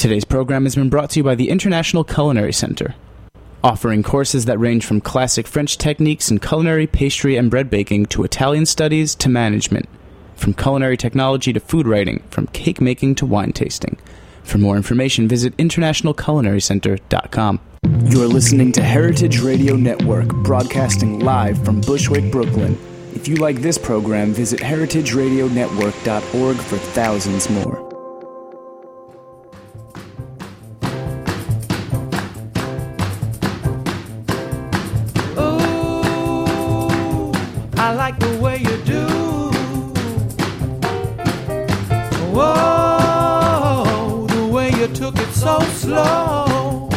Today's program has been brought to you by the International Culinary Center, offering courses that range from classic French techniques in culinary, pastry, and bread baking to Italian studies to management, from culinary technology to food writing, from cake making to wine tasting. For more information, visit internationalculinarycenter.com. You're listening to Heritage Radio Network, broadcasting live from Bushwick, Brooklyn. If you like this program, visit heritageradionetwork.org for thousands more. I like the way you do. Whoa, the way you took it so slow.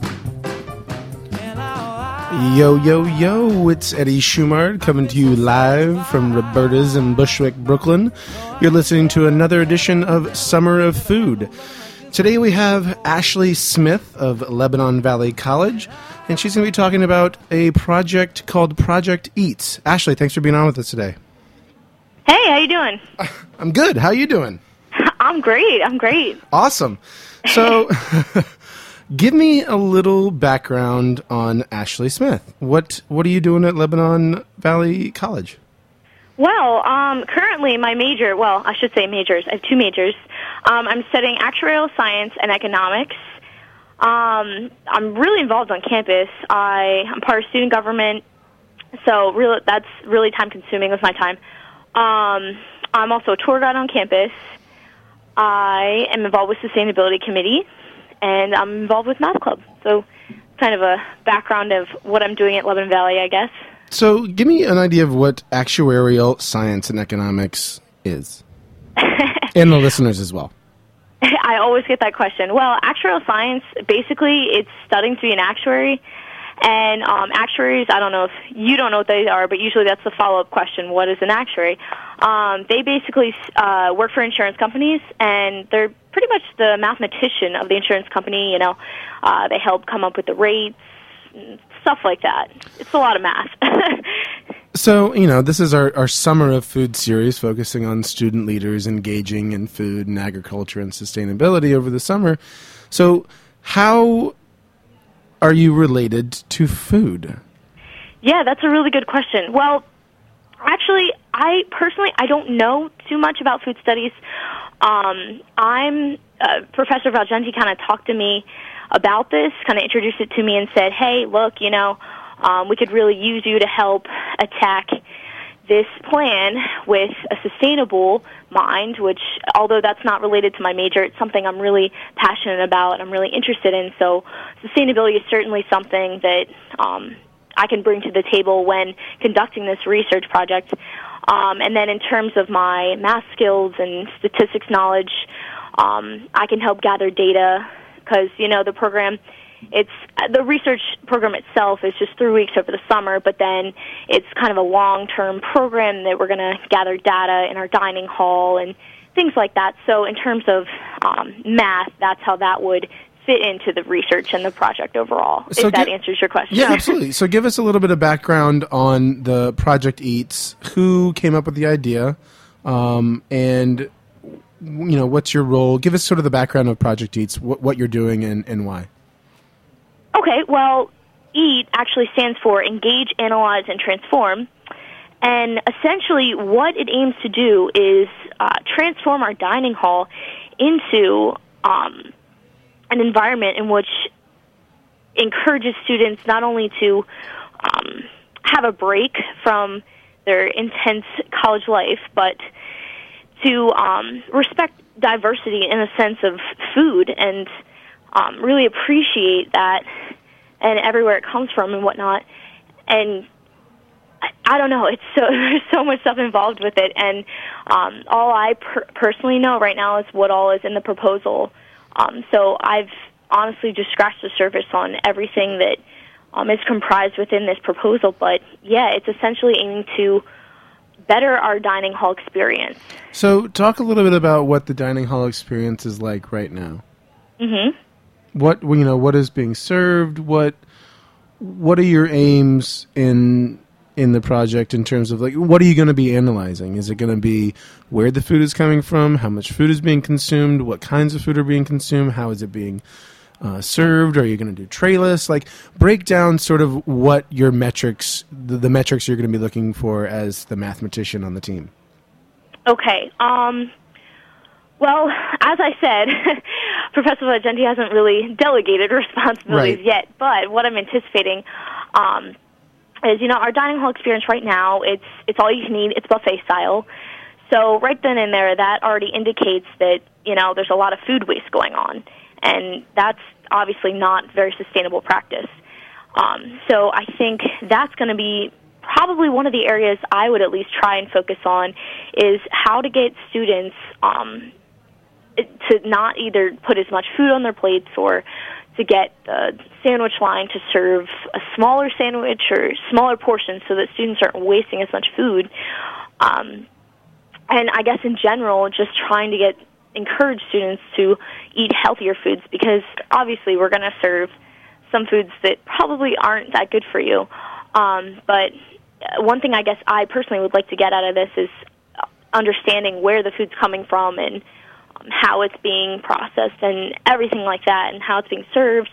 Yo, yo, yo, it's Eddie Schumard coming to you live from Roberta's in Bushwick, Brooklyn. You're listening to another edition of Summer of Food. Today we have Ashley Smith of Lebanon Valley College, and she's going to be talking about a project called Project Eats. Ashley, thanks for being on with us today. Hey, how you doing? I'm good. How you doing? I'm great. Awesome. So, give me a little background on Ashley Smith. What are you doing at Lebanon Valley College? Well, currently my major, I should say majors. I have two majors. I'm studying actuarial science and economics. I'm really involved on campus. I'm part of student government, so that's really time-consuming with my time. I'm also a tour guide on campus. I am involved with Sustainability Committee, and I'm involved with Math Club. So kind of a background of what I'm doing at Lebanon Valley, I guess. So give me an idea of what actuarial science and economics is, and the listeners as well. I always get that question. Well, actuarial science, basically, it's studying to be an actuary. And actuaries, I don't know if you don't know what they are, but usually that's the follow-up question, what is an actuary? They basically work for insurance companies, and they're pretty much the mathematician of the insurance company. You know, they help come up with the rates, and stuff like that. It's a lot of math. So, this is our Summer of Food series focusing on student leaders engaging in food and agriculture and sustainability over the summer. So, how are you related to food? Yeah, that's a really good question. Well, actually, I don't know too much about food studies. Professor Valgenti kind of talked to me about this, kind of introduced it to me and said, hey, look, we could really use you to help attack this plan with a sustainable mind, which, although that's not related to my major, it's something I'm really passionate about and I'm really interested in. So sustainability is certainly something that I can bring to the table when conducting this research project. And then in terms of my math skills and statistics knowledge, I can help gather data because, the research program itself is just 3 weeks over the summer, but then it's kind of a long-term program that we're going to gather data in our dining hall and things like that. So in terms of math, that's how that would fit into the research and the project overall, if that answers your question. Yeah, absolutely. So give us a little bit of background on the Project Eats, who came up with the idea, and what's your role? Give us sort of the background of Project Eats, what you're doing and why. Okay, well, EAT actually stands for Engage, Analyze, and Transform. And essentially what it aims to do is transform our dining hall into an environment in which encourages students not only to have a break from their intense college life, but to respect diversity in a sense of food and really appreciate that and everywhere it comes from and whatnot. And I don't know, there's so much stuff involved with it. And all I personally know right now is what all is in the proposal. So I've honestly just scratched the surface on everything that is comprised within this proposal. But yeah, it's essentially aiming to better our dining hall experience. So talk a little bit about what the dining hall experience is like right now. Mm-hmm. What is being served? What are your aims in in the project in terms of, like, what are you going to be analyzing? Is it going to be where the food is coming from, how much food is being consumed, what kinds of food are being consumed, how is it being served? Are you going to do trayless? Like, break down sort of what your metrics, the metrics you're going to be looking for as the mathematician on the team. Okay. Well, as I said, Professor Valgenti hasn't really delegated responsibilities yet, but what I'm anticipating is, our dining hall experience right now, it's all you can eat, it's buffet style. So right then and there, that already indicates that, there's a lot of food waste going on, and that's obviously not very sustainable practice. So I think that's going to be probably one of the areas I would at least try and focus on, is how to get students to not either put as much food on their plates or to get the sandwich line to serve a smaller sandwich or smaller portions so that students aren't wasting as much food. And I guess in general, just trying to encourage students to eat healthier foods, because obviously we're going to serve some foods that probably aren't that good for you. But one thing I guess I personally would like to get out of this is understanding where the food's coming from and how it's being processed and everything like that, and how it's being served.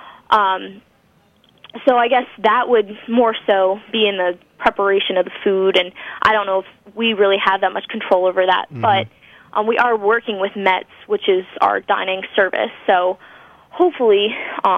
So I guess that would more so be in the preparation of the food, and I don't know if we really have that much control over that. Mm-hmm. But we are working with METS, which is our dining service. So hopefully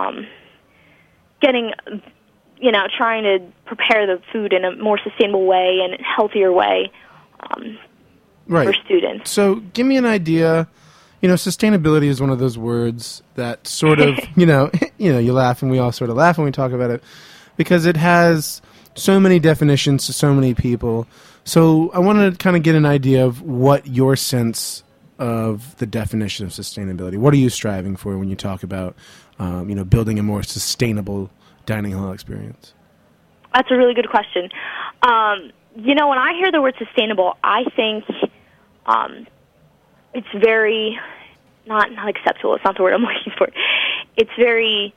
trying to prepare the food in a more sustainable way and healthier way for students. So give me an idea. Sustainability is one of those words that sort of, you laugh, and we all sort of laugh when we talk about it, because it has so many definitions to so many people. So I want to kind of get an idea of what your sense of the definition of sustainability. What are you striving for when you talk about, building a more sustainable dining hall experience? That's a really good question. When I hear the word sustainable, I think it's very not acceptable. It's not the word I'm looking for. It's very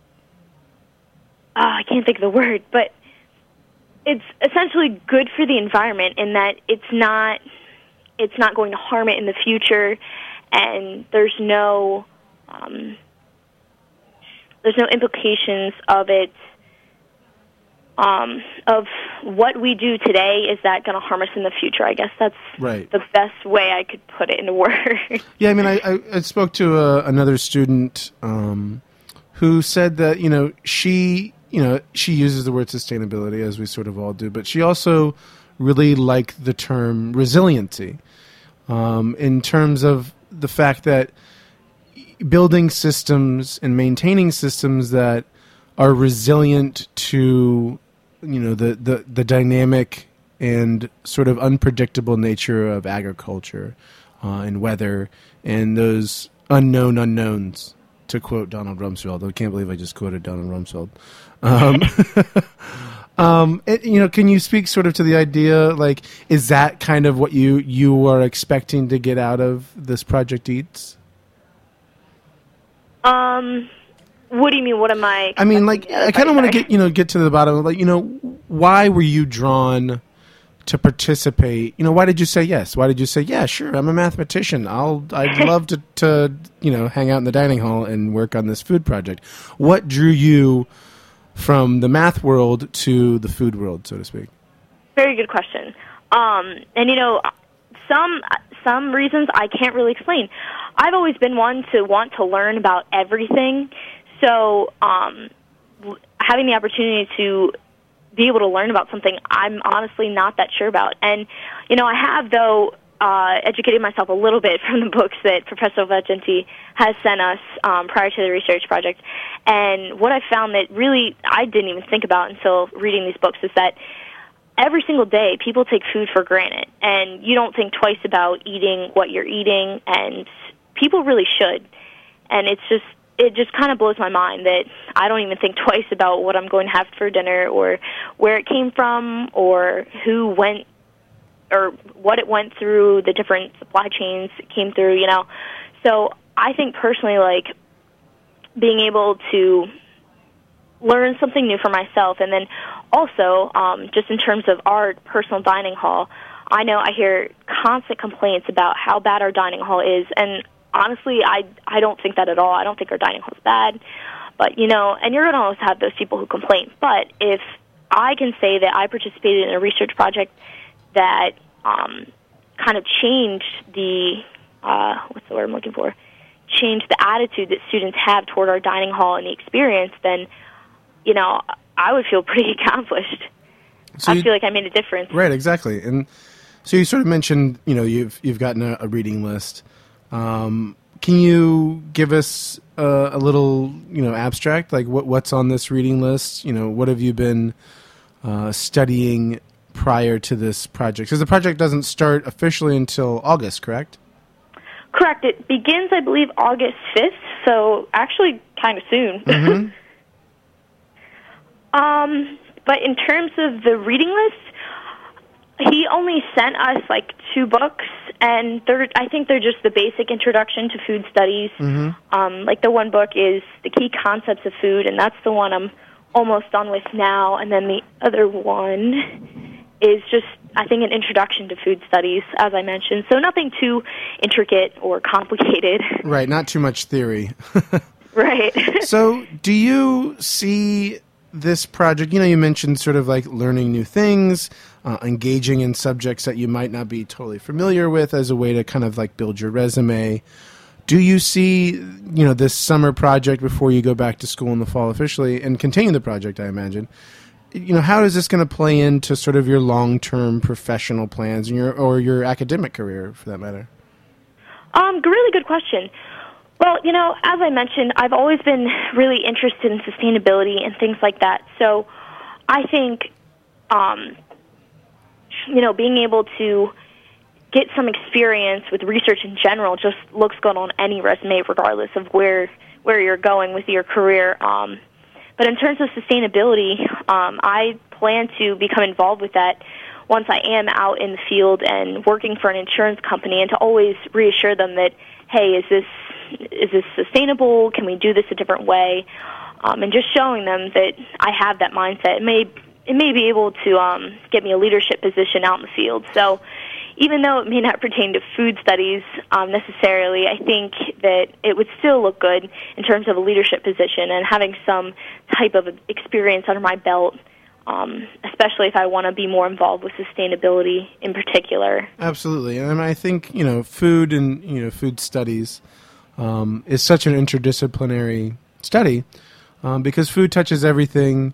I can't think of the word, but it's essentially good for the environment in that it's not going to harm it in the future, and there's no implications of it. Of what we do today, is that going to harm us in the future? I guess that's the best way I could put it into words. Yeah, I mean, I spoke to another student who said that, she uses the word sustainability, as we sort of all do, but she also really liked the term resiliency in terms of the fact that building systems and maintaining systems that are resilient to the dynamic and sort of unpredictable nature of agriculture and weather and those unknown unknowns, to quote Donald Rumsfeld. I can't believe I just quoted Donald Rumsfeld. Can you speak sort of to the idea, like, is that kind of what you are expecting to get out of this Project Eats? What do you mean? What am I? I mean, like, I kind of want to get to the bottom of, like, why were you drawn to participate? Why did you say yes? Why did you say, yeah, sure, I'm a mathematician. I'd love to hang out in the dining hall and work on this food project. What drew you from the math world to the food world, so to speak? Very good question. And some reasons I can't really explain. I've always been one to want to learn about everything. So having the opportunity to be able to learn about something I'm honestly not that sure about. And, I have, though, educated myself a little bit from the books that Professor Valgenti has sent us prior to the research project. And what I found that really I didn't even think about until reading these books is that every single day people take food for granted. And you don't think twice about eating what you're eating, and people really should. And it just kind of blows my mind that I don't even think twice about what I'm going to have for dinner, or where it came from, or who went, or what it went through, the different supply chains it came through, So I think personally, like, being able to learn something new for myself. And then also, just in terms of our personal dining hall, I know I hear constant complaints about how bad our dining hall is, and honestly, I don't think that at all. I don't think our dining hall is bad. But, and you're going to always have those people who complain. But if I can say that I participated in a research project that kind of changed the, what's the word I'm looking for? Changed the attitude that students have toward our dining hall and the experience, then, I would feel pretty accomplished. So I feel like I made a difference. Right, exactly. And so you sort of mentioned, you've gotten a reading list. Can you give us a little, abstract, like what's on this reading list? What have you been studying prior to this project? Because the project doesn't start officially until August, correct? Correct. It begins, I believe, August 5th, so actually kind of soon. Mm-hmm. But in terms of the reading list, he only sent us, 2 books, and I think they're just the basic introduction to food studies. Mm-hmm. The one book is The Key Concepts of Food, and that's the one I'm almost done with now. And then the other one is just, I think, an introduction to food studies, as I mentioned. So nothing too intricate or complicated. Right, not too much theory. Right. So do you see this project, you mentioned sort of learning new things, engaging in subjects that you might not be totally familiar with as a way to kind of build your resume. Do you see, this summer project before you go back to school in the fall officially and continue the project, I imagine, how is this going to play into sort of your long-term professional plans and your academic career, for that matter? Really good question. Well, as I mentioned, I've always been really interested in sustainability and things like that. So I think, being able to get some experience with research in general just looks good on any resume, regardless of where you're going with your career. But in terms of sustainability, I plan to become involved with that once I am out in the field and working for an insurance company, and to always reassure them that, hey, is this sustainable? Can we do this a different way? And just showing them that I have that mindset. It may be able to get me a leadership position out in the field. So even though it may not pertain to food studies necessarily, I think that it would still look good in terms of a leadership position and having some type of experience under my belt, especially if I want to be more involved with sustainability in particular. Absolutely. And I think, food and, food studies is such an interdisciplinary study because food touches everything.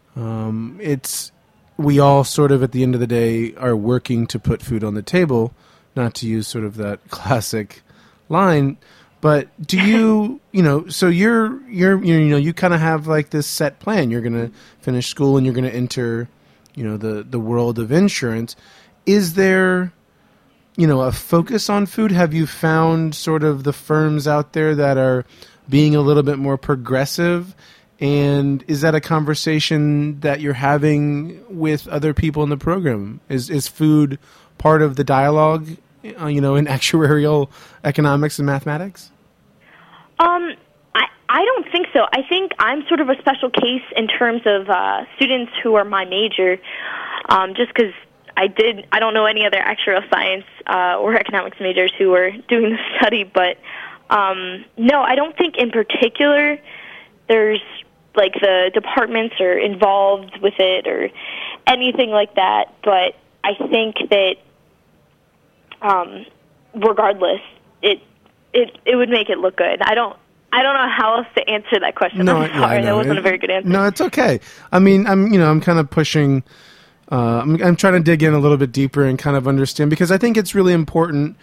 We all sort of, at the end of the day, are working to put food on the table, not to use sort of that classic line. But do you, so you kind of have this set plan. You're going to finish school and you're going to enter, the world of insurance. Is there, a focus on food? Have you found sort of the firms out there that are being a little bit more progressive? And is that a conversation that you're having with other people in the program? Is food part of the dialogue, in actuarial economics and mathematics? I don't think so. I think I'm sort of a special case in terms of students who are my major, just because I don't know any other actuarial science or economics majors who are doing the study, but no, I don't think in particular there's the departments are involved with it or anything like that, but I think that regardless, it would make it look good. I don't know how else to answer that question. No, I'm sorry, that wasn't a very good answer. No, it's okay. I mean, I'm kind of pushing. I'm trying to dig in a little bit deeper and kind of understand, because I think it's really important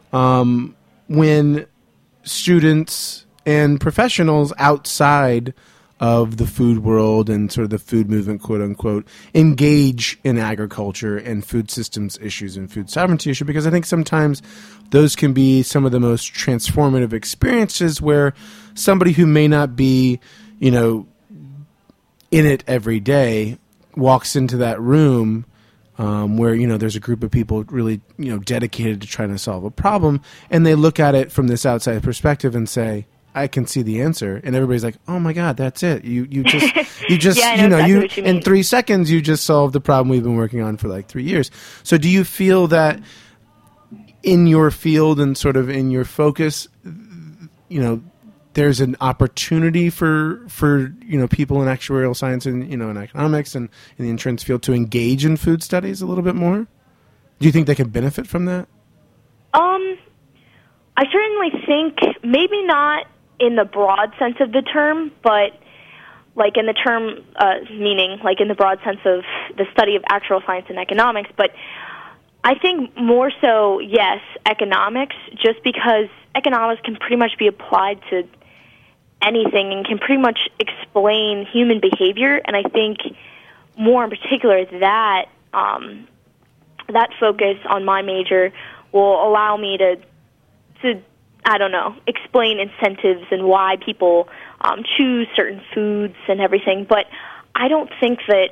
when students and professionals outside of the food world and sort of the food movement, quote unquote, engage in agriculture and food systems issues and food sovereignty issue, because I think sometimes those can be some of the most transformative experiences where somebody who may not be, in it every day walks into that room where, there's a group of people really, dedicated to trying to solve a problem, and they look at it from this outside perspective and say, I can see the answer, and everybody's like, "Oh my God, that's it! You just Yeah, I know exactly what you mean. in 3 seconds you just solved the problem we've been working on for like 3 years." So, do you feel that in your field and sort of in your focus, there's an opportunity for people in actuarial science and in economics and in the insurance field to engage in food studies a little bit more? Do you think they can benefit from that? I certainly think maybe not in the broad sense of the term, but like in the term meaning like in the broad sense of the study of actual science and economics, but I think more so, yes, economics, just because economics can pretty much be applied to anything and can pretty much explain human behavior, and I think more in particular that that focus on my major will allow me to I don't know, explain incentives and why people choose certain foods and everything. But I don't think that,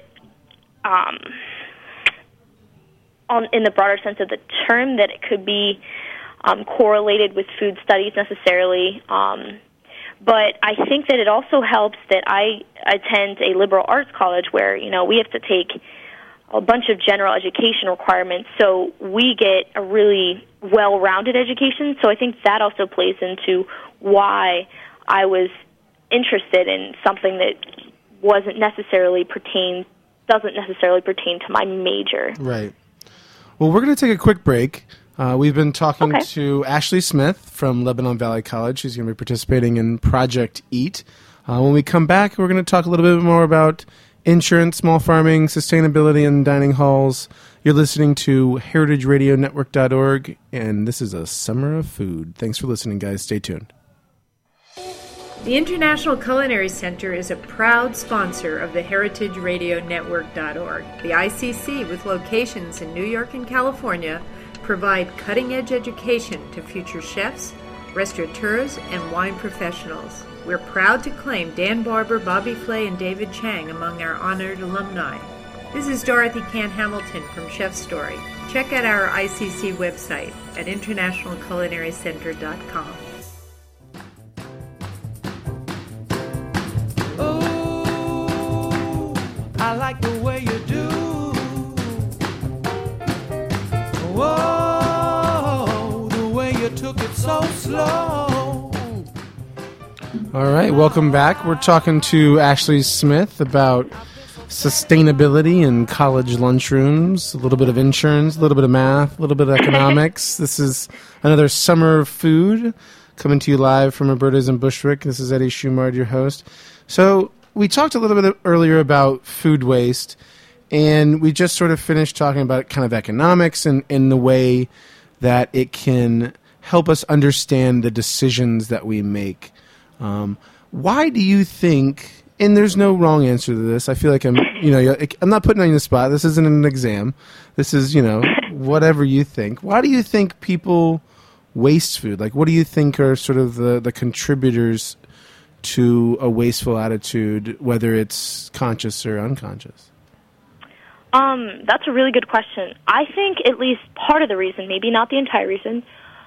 in the broader sense of the term, that it could be correlated with food studies necessarily. But I think that it also helps that I attend a liberal arts college where, we have to take a bunch of general education requirements, so we get a really well-rounded education. So I think that also plays into why I was interested in something that doesn't necessarily pertain to my major. Right. Well, we're going to take a quick break. We've been talking to Ashley Smith from Lebanon Valley College. She's going to be participating in Project EAT. When we come back, we're going to talk a little bit more about insurance, small farming, sustainability, and dining halls. You're listening to heritageradionetwork.org, and this is a Summer of Food. Thanks for listening, guys. Stay tuned. The International Culinary Center is a proud sponsor of the heritageradionetwork.org. The ICC, with locations in New York and California, provide cutting-edge education to future chefs, restaurateurs, and wine professionals. We're proud to claim Dan Barber, Bobby Flay, and David Chang among our honored alumni. This is Dorothy Cann Hamilton from Chef Story. Check out our ICC website at internationalculinarycenter.com. Oh, I like the way you do. Whoa, the way you took it so slow. All right, welcome back. We're talking to Ashley Smith about sustainability in college lunchrooms, a little bit of insurance, a little bit of math, a little bit of economics. This is another Summer of Food coming to you live from Roberta's in Bushwick. This is Eddie Schumard, your host. So we talked a little bit earlier about food waste, and we just sort of finished talking about kind of economics and in the way that it can help us understand the decisions that we make. Why do you think, and there's no wrong answer to this, I feel like I'm not putting on the spot, this isn't an exam, this is, whatever you think. Why do you think people waste food? Like, what do you think are sort of the contributors to a wasteful attitude, whether it's conscious or unconscious? That's a really good question. I think at least part of the reason, maybe not the entire reason,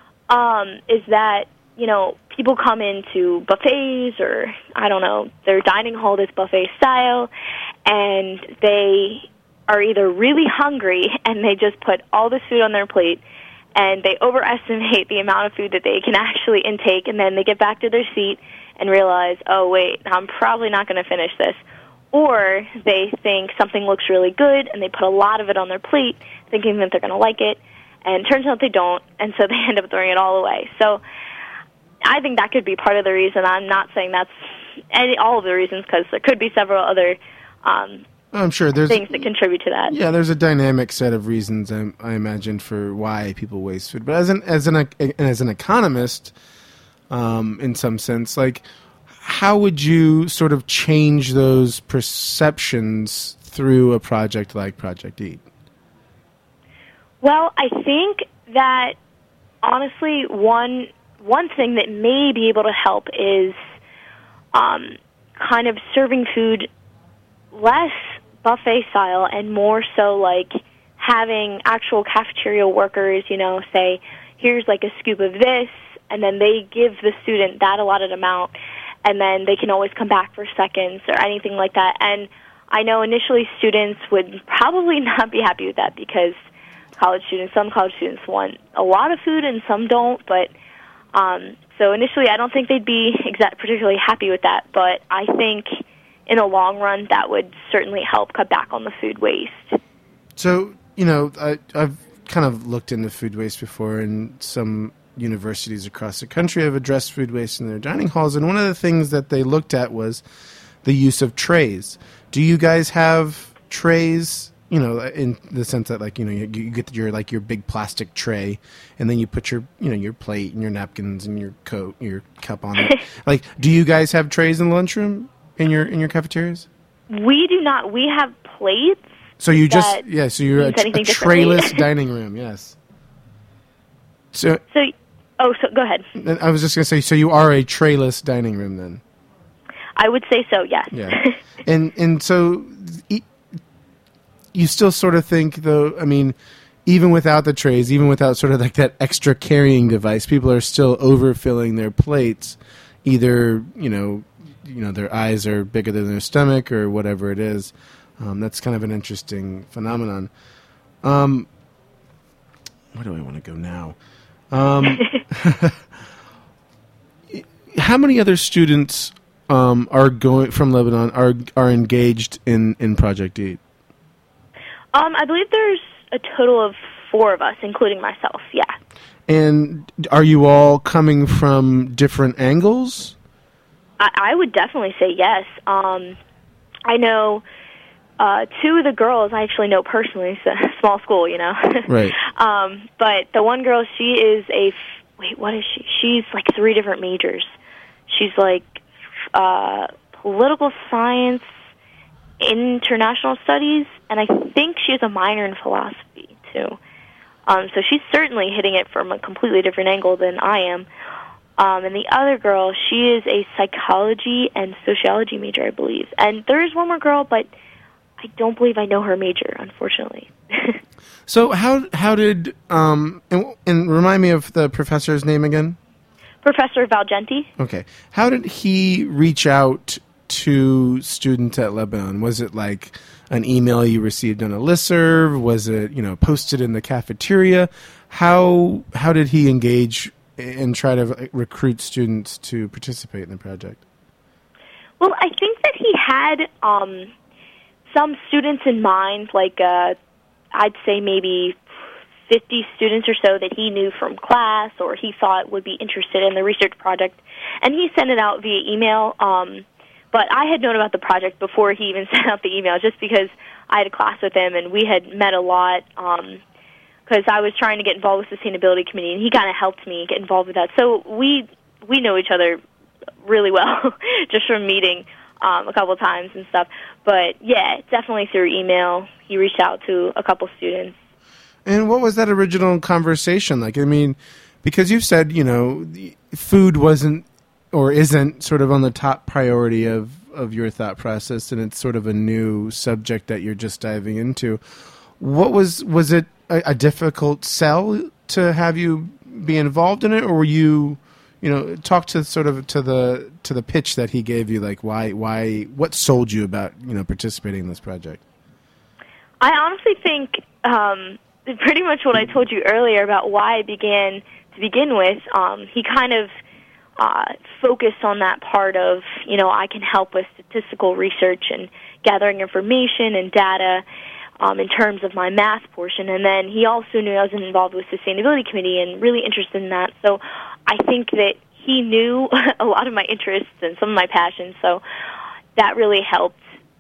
is that people come into buffets or, I don't know, their dining hall is buffet style, and they are either really hungry and they just put all this food on their plate, and they overestimate the amount of food that they can actually intake, and then they get back to their seat and realize, oh, wait, I'm probably not going to finish this. Or they think something looks really good, and they put a lot of it on their plate, thinking that they're going to like it, and it turns out they don't, and so they end up throwing it all away. So I think that could be part of the reason. I'm not saying that's all of the reasons, because there could be several other I'm sure there's things that contribute to that. Yeah, there's a dynamic set of reasons, I imagine, for why people waste food. But as an economist, in some sense, like, how would you sort of change those perceptions through a project like Project EAT? Well, I think that, honestly, one thing that may be able to help is kind of serving food less buffet style and more so like having actual cafeteria workers, say, here's like a scoop of this, and then they give the student that allotted amount, and then they can always come back for seconds or anything like that. And I know initially students would probably not be happy with that because some college students want a lot of food and some don't, but so initially I don't think they'd be particularly happy with that, but I think in the long run that would certainly help cut back on the food waste. So, I've kind of looked into food waste before, and some universities across the country have addressed food waste in their dining halls, and one of the things that they looked at was the use of trays. Do you guys have trays, in the sense that, you get your big plastic tray, and then you put your, your plate and your napkins and your coat, your cup on it. Do you guys have trays in the lunchroom in your cafeterias? We do not. We have plates. So you're a trayless dining room, yes. So go ahead. I was just going to say, so you are a trayless dining room then? I would say so, yes. Yeah. And so you still sort of think, though, even without the trays, even without sort of like that extra carrying device, people are still overfilling their plates. Either, their eyes are bigger than their stomach or whatever it is. That's kind of an interesting phenomenon. Where do I want to go now? How many other students are going from Lebanon are engaged in Project EAT? I believe there's a total of 4 of us, including myself. Yeah. And are you all coming from different angles? I would definitely say yes. I know 2 of the girls I actually know personally. It's a small school, Right. But the one girl, she is what is she? She's like 3 different majors. She's like political science, international studies, and I think she has a minor in philosophy, too. So she's certainly hitting it from a completely different angle than I am. And the other girl, she is a psychology and sociology major, I believe. And there is one more girl, but I don't believe I know her major, unfortunately. So how did and remind me of the professor's name again? Professor Valgenti. Okay. How did he reach out to students at Lebanon? Was it like an email you received on a listserv? Was it, posted in the cafeteria? How did he engage and try to recruit students to participate in the project? Well, I think that he had some students in mind, I'd say maybe 50 students or so that he knew from class or he thought would be interested in the research project, and he sent it out via email. But I had known about the project before he even sent out the email, just because I had a class with him and we had met a lot, because I was trying to get involved with the Sustainability Committee, and he kind of helped me get involved with that. So we know each other really well just from meeting a couple of times and stuff. But, yeah, definitely through email. He reached out to a couple students. And what was that original conversation like? Because you've said, food wasn't or isn't sort of on the top priority of your thought process, and it's sort of a new subject that you're just diving into. What was it a difficult sell to have you be involved in it, or were you, talk to sort of to the pitch that he gave you, like why what sold you about participating in this project? I honestly think pretty much what I told you earlier about why I began to begin with. He kind of focused on that part of, I can help with statistical research and gathering information and data in terms of my math portion. And then he also knew I was involved with the Sustainability Committee and really interested in that. So I think that he knew a lot of my interests and some of my passions. So that really helped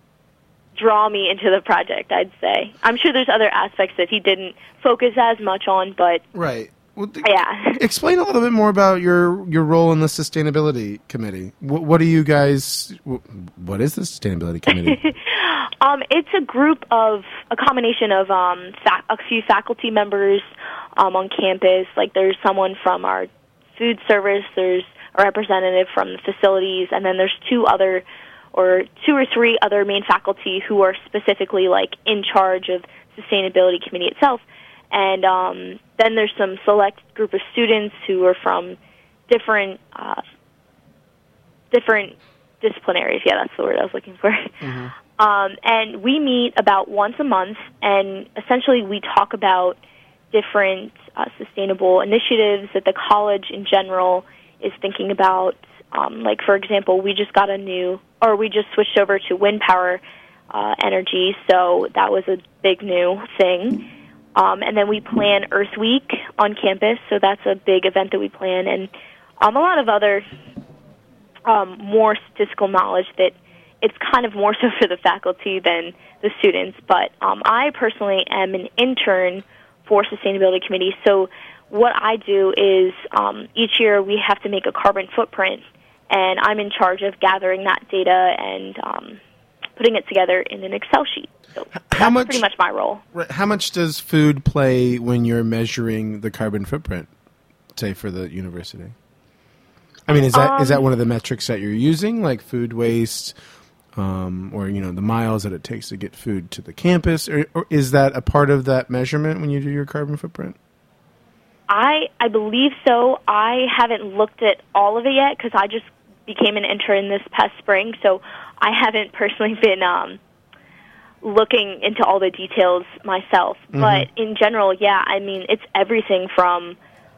draw me into the project, I'd say. I'm sure there's other aspects that he didn't focus as much on, but right. Well, yeah. Explain a little bit more about your role in the Sustainability Committee. What do you guys? What is the Sustainability Committee? It's a combination of a few faculty members on campus. Like there's someone from our food service, there's a representative from the facilities, and then there's two or three other main faculty who are specifically like in charge of Sustainability Committee itself. And then there's some select group of students who are from different disciplinaries. Yeah, that's the word I was looking for. Mm-hmm. And we meet about once a month, and essentially we talk about different sustainable initiatives that the college in general is thinking about. Like, for example, we just switched over to wind power energy, so that was a big new thing. And then we plan Earth Week on campus, so that's a big event that we plan, and a lot of other more statistical knowledge that it's kind of more so for the faculty than the students. But I personally am an intern for Sustainability Committee, so what I do is each year we have to make a carbon footprint, and I'm in charge of gathering that data and putting it together in an Excel sheet. So that's pretty much my role. How much does food play when you're measuring the carbon footprint, say, for the university? I mean, is that one of the metrics that you're using, like food waste, or the miles that it takes to get food to the campus, or is that a part of that measurement when you do your carbon footprint? I believe so. I haven't looked at all of it yet because I just became an intern this past spring, so I haven't personally been looking into all the details myself. Mm-hmm. But in general, yeah, I mean, it's everything from,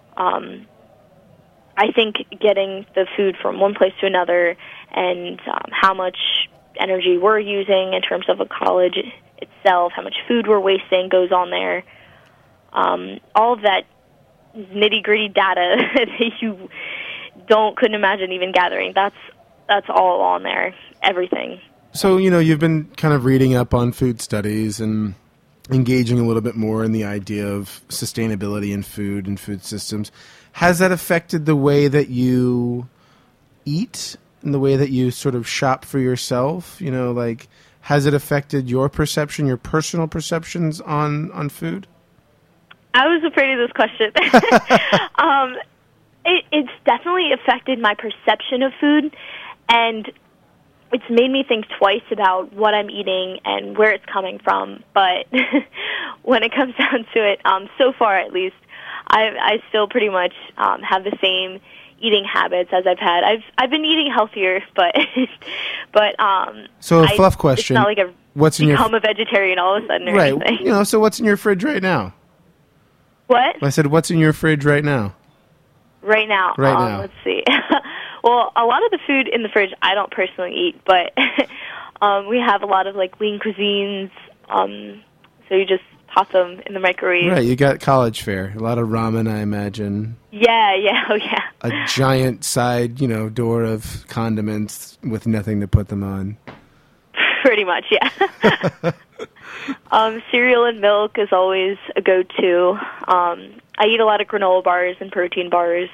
I think, getting the food from one place to another and how much energy we're using in terms of a college itself, how much food we're wasting goes on there. All of that nitty-gritty data that you couldn't imagine even gathering. That's all on there, everything. So, you've been kind of reading up on food studies and engaging a little bit more in the idea of sustainability in food and food systems. Has that affected the way that you eat and the way that you sort of shop for yourself? Has it affected your perception, your personal perceptions on food? I was afraid of this question. It's definitely affected my perception of food, and it's made me think twice about what I'm eating and where it's coming from. But when it comes down to it, so far at least, I still pretty much have the same eating habits as I've had. I've been eating healthier, but so a fluff question. It's not like I've become a vegetarian all of a sudden or anything. So what's in your fridge right now? What? I said, what's in your fridge right now? Right now. Let's see. Well, a lot of the food in the fridge I don't personally eat, but we have a lot of lean cuisines. So you just pop them in the microwave. Right, you got college fare. A lot of ramen, I imagine. Yeah, oh yeah. A giant side, door of condiments with nothing to put them on. Pretty much, yeah. Cereal and milk is always a go-to. I eat a lot of granola bars and protein bars.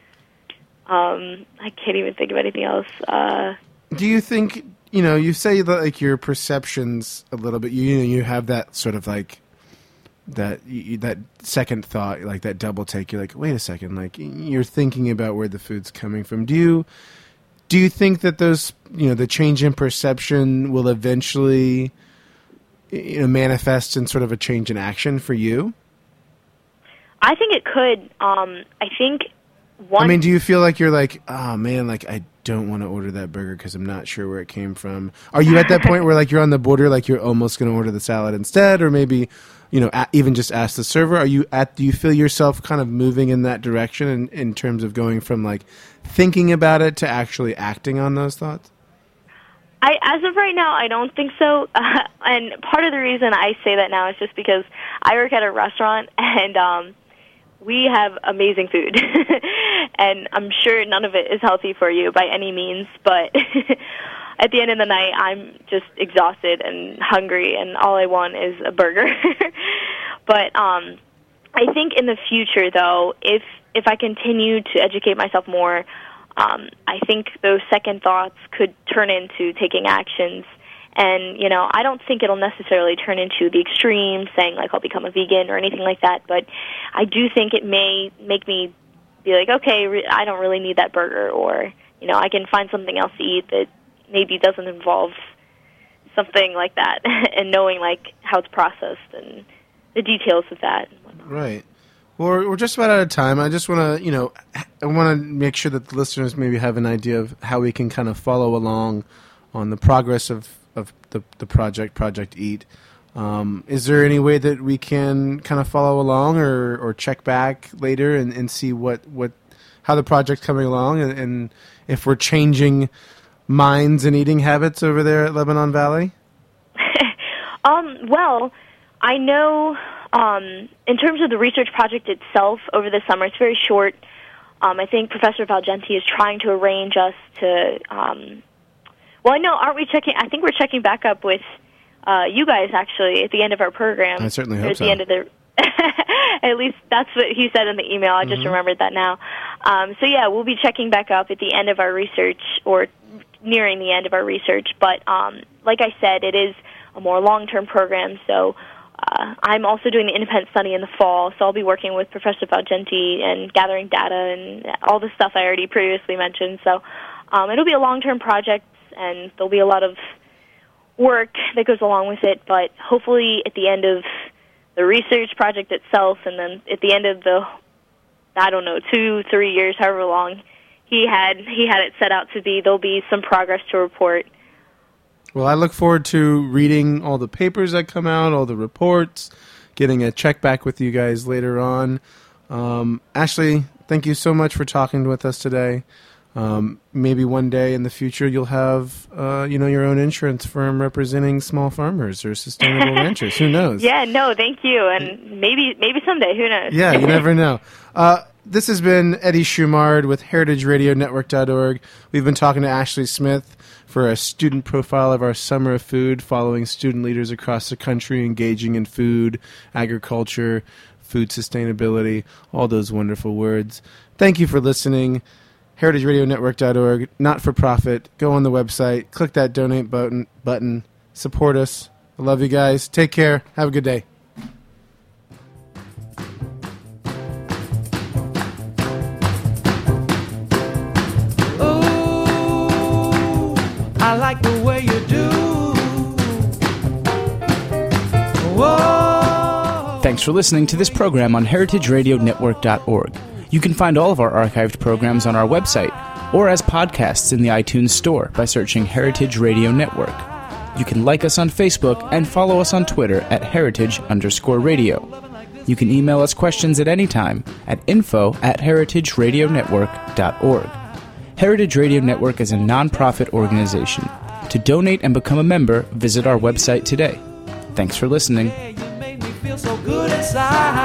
I can't even think of anything else. Do you think, you say that your perceptions a little bit, you have that sort of that second thought, that double take. You're like, wait a second, you're thinking about where the food's coming from. Do you think that those, the change in perception will eventually manifest in sort of a change in action for you? I think it could. I think do you feel like you're oh man, I don't want to order that burger because I'm not sure where it came from? Are you at that point where you're on the border, you're almost going to order the salad instead, or maybe even just ask the server? Do you feel yourself kind of moving in that direction in terms of going from thinking about it to actually acting on those thoughts? As of right now, I don't think so. And part of the reason I say that now is just because I work at a restaurant, and we have amazing food. And I'm sure none of it is healthy for you by any means, but at the end of the night, I'm just exhausted and hungry, and all I want is a burger. But I think in the future, though, if I continue to educate myself more, I think those second thoughts could turn into taking actions. And, I don't think it'll necessarily turn into the extreme, saying, I'll become a vegan or anything like that. But I do think it may make me be okay, I don't really need that burger. Or, I can find something else to eat that maybe doesn't involve something like that. And knowing, how it's processed and the details of that. Right. Well, we're just about out of time. I just want to, I want to make sure that the listeners maybe have an idea of how we can kind of follow along on the progress of the Project EAT. Is there any way that we can kind of follow along or check back later and see how the project's coming along and if we're changing minds and eating habits over there at Lebanon Valley? Well, I know in terms of the research project itself over the summer, it's very short. I think Professor Valgenti is trying to arrange us to, well, I know, aren't we checking, I think we're checking back up with you guys, actually, at the end of our program. I certainly hope so. At the end of the, at least that's what he said in the email. I just remembered that now. So, yeah, we'll be checking back up at the end of our research or nearing the end of our research. But like I said, it is a more long-term program, so I'm also doing the independent study in the fall, so I'll be working with Professor Valgenti and gathering data and all the stuff I already previously mentioned. So it'll be a long-term project, and there'll be a lot of work that goes along with it, but hopefully at the end of the research project itself and then at the end of the, 2-3 years, however long he had it set out to be, there'll be some progress to report. Well, I look forward to reading all the papers that come out, all the reports, getting a check back with you guys later on. Ashley, thank you so much for talking with us today. Maybe one day in the future you'll have, your own insurance firm representing small farmers or sustainable ranchers. Who knows? Yeah, no, thank you. And maybe someday, who knows? Yeah, you never know. This has been Eddie Shumard with HeritageRadioNetwork.org. We've been talking to Ashley Smith for a student profile of our Summer of Food, following student leaders across the country engaging in food, agriculture, food sustainability, all those wonderful words. Thank you for listening. HeritageRadioNetwork.org, not for profit. Go on the website, click that donate button, support us. I love you guys. Take care. Have a good day. I like the way you do. Whoa. Thanks for listening to this program on HeritageRadioNetwork.org. You can find all of our archived programs on our website or as podcasts in the iTunes Store by searching Heritage Radio Network. You can like us on Facebook and follow us on Twitter at @heritage_radio. You can email us questions at any time at info@heritageradionetwork.org. Heritage Radio Network is a non-profit organization. To donate and become a member, visit our website today. Thanks for listening. Yeah, you made me feel so good inside.